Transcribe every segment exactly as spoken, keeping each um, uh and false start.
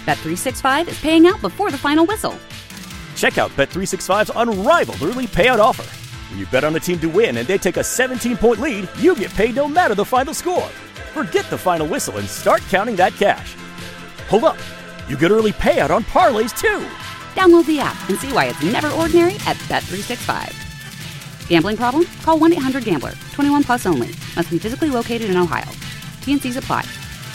Bet three sixty-five is paying out before the final whistle. Check out Bet three sixty-five's unrivaled early payout offer. When you bet on a team to win and they take a seventeen-point lead, you get paid no matter the final score. Forget the final whistle and start counting that cash. Hold up. You get early payout on parlays, too. Download the app and see why it's never ordinary at Bet three sixty-five. Gambling problem? Call one eight hundred gambler. twenty-one plus only. Must be physically located in Ohio. T N Cs apply.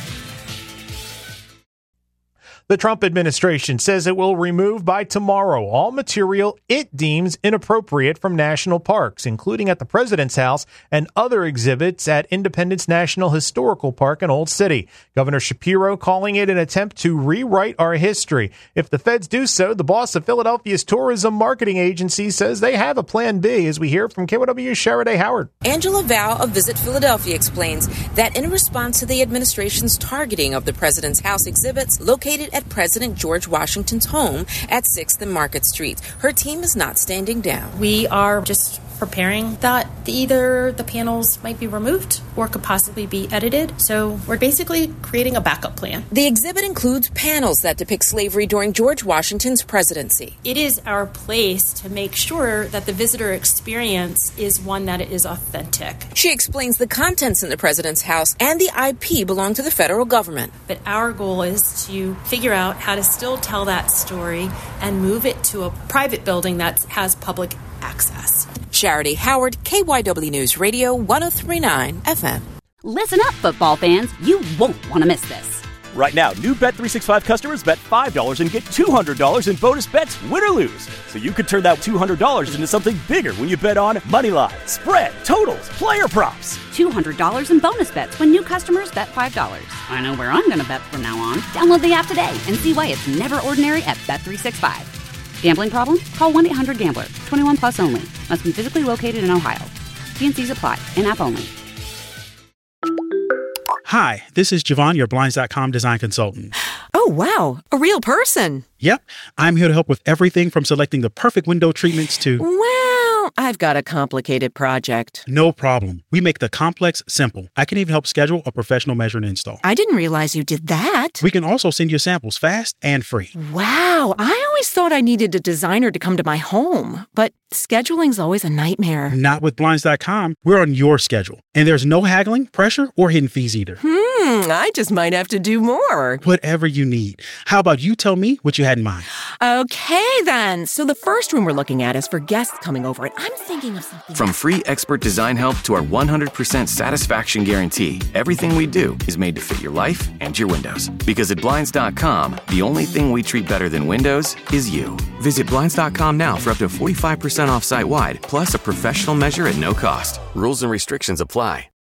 The Trump administration says it will remove by tomorrow all material it deems inappropriate from national parks, including at the President's House and other exhibits at Independence National Historical Park in Old City. Governor Shapiro calling it an attempt to rewrite our history. If the feds do so, the boss of Philadelphia's tourism marketing agency says they have a plan B, as we hear from K Y W's Sharaday Howard. Angela Vow of Visit Philadelphia explains that in response to the administration's targeting of the President's House exhibits located at President George Washington's home at sixth and Market Street, her team is not standing down. We are just preparing that either the panels might be removed or could possibly be edited. So we're basically creating a backup plan. The exhibit includes panels that depict slavery during George Washington's presidency. It is our place to make sure that the visitor experience is one that is authentic. She explains the contents in the President's House and the I P belong to the federal government. But our goal is to figure out how to still tell that story and move it to a private building that has public access. Sharaday Howard, K Y W News Radio, one oh three point nine F M. Listen up, football fans. You won't want to miss this. Right now, new Bet three sixty-five customers bet five dollars and get two hundred dollars in bonus bets, win or lose. So you could turn that two hundred dollars into something bigger when you bet on money line, spread, totals, player props. two hundred dollars in bonus bets when new customers bet five dollars. I know where I'm going to bet from now on. Download the app today and see why it's never ordinary at Bet three sixty-five. Gambling problem? Call one eight hundred gambler. twenty-one plus only. Must be physically located in Ohio. T N Cs apply. In-app only. Hi, this is Javon, your Blinds dot com design consultant. Oh, wow. A real person. Yep. I'm here to help with everything from selecting the perfect window treatments to... Well, I've got a complicated project. No problem. We make the complex simple. I can even help schedule a professional measure and install. I didn't realize you did that. We can also send you samples fast and free. Wow. I always thought I needed a designer to come to my home, but scheduling's always a nightmare. Not with Blinds dot com. We're on your schedule. And there's no haggling, pressure, or hidden fees either. Hmm, I just might have to do more. Whatever you need. How about you tell me what you had in mind? Okay, then. So the first room we're looking at is for guests coming over, and I'm thinking of something... From free expert design help to our one hundred percent satisfaction guarantee, everything we do is made to fit your life and your windows. Because at Blinds dot com, the only thing we treat better than windows is you. Visit Blinds dot com now for up to forty-five percent off site-wide, plus a professional measure at no cost. Rules and restrictions apply.